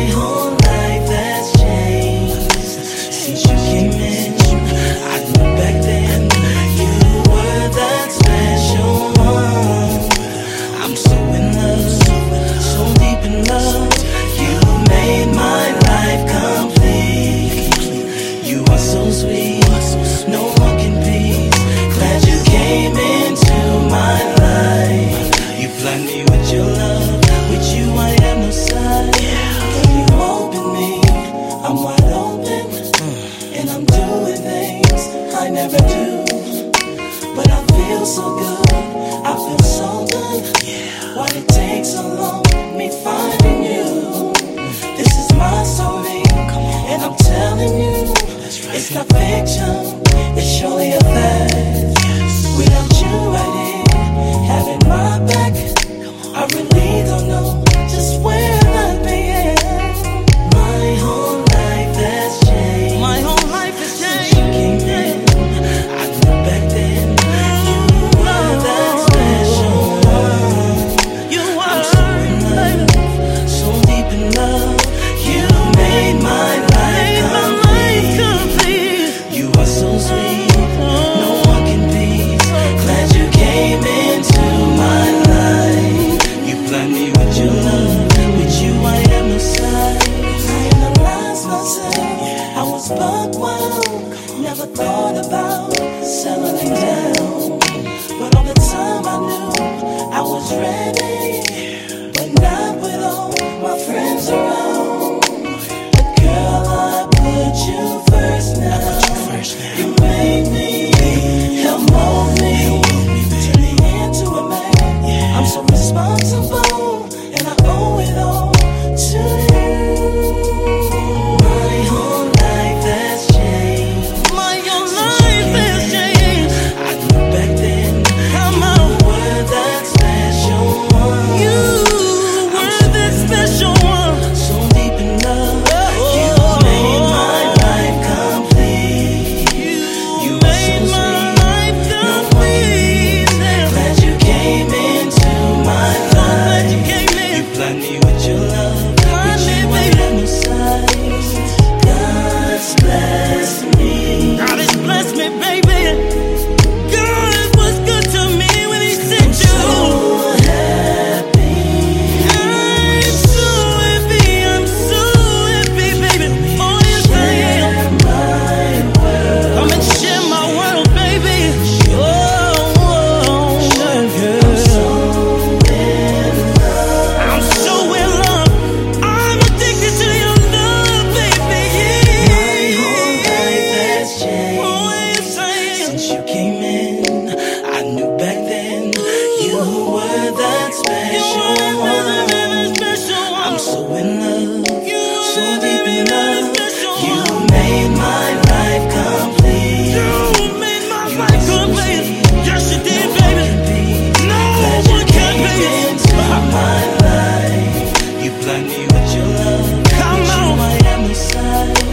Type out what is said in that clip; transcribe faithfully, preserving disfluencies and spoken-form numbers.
whole life has changed since you came in. I knew back then you were that special one. I'm so in love, so deep in love. You made my life complete. You are so sweet, no one can beat. Glad you came into my life. You blind me with your love. With you I am no side. When you open me, I'm wide open, and I'm doing things I never do. But I feel so good, I feel so good. Why it takes so long, me finding you? This is my story, and I'm telling you, it's not fiction, it's surely a fact. Without you right here, having my back, I really don't know just where I'd be at. My whole life has changed. My whole life has changed. Since you came in, I knew back then you were that special one. You were. I'm so in love, so deep in love. You made my life complete. You are so sweet, no one can beat. Glad you came into my life. You blind me with your love. With you I am no side. I analyze myself, I was buck wild. Never thought about settling down, but all the time I knew I was ready. But not with all my friends around. But girl, I put you first now. You made me, help mold me, turn me into a man. I'm so responsible, and I owe it all to you. My whole life has changed. My whole life has changed. I knew back then you were that special one. You were that special one. So deep in love, you made my life complete. You made my life complete. Glad you came into my life. You blind me with your love. With you I am no side. God's blessed me. God has blessed me, baby. God was good to me when He sent you. I'm so happy. I'm so happy. I'm so happy, baby. Oh yes I am. Come and share my world, baby. Oh, oh, girl. I'm so in love. I'm addicted to your love, baby. My whole life has changed. Oh yes I am. Since you came in, I knew back then you were that special one. I'm so in love, so deep in love. You made my life complete. You made my life complete. Yes you did, baby. No one can beat it. My life, you blind me with your love. Come on, I am no side.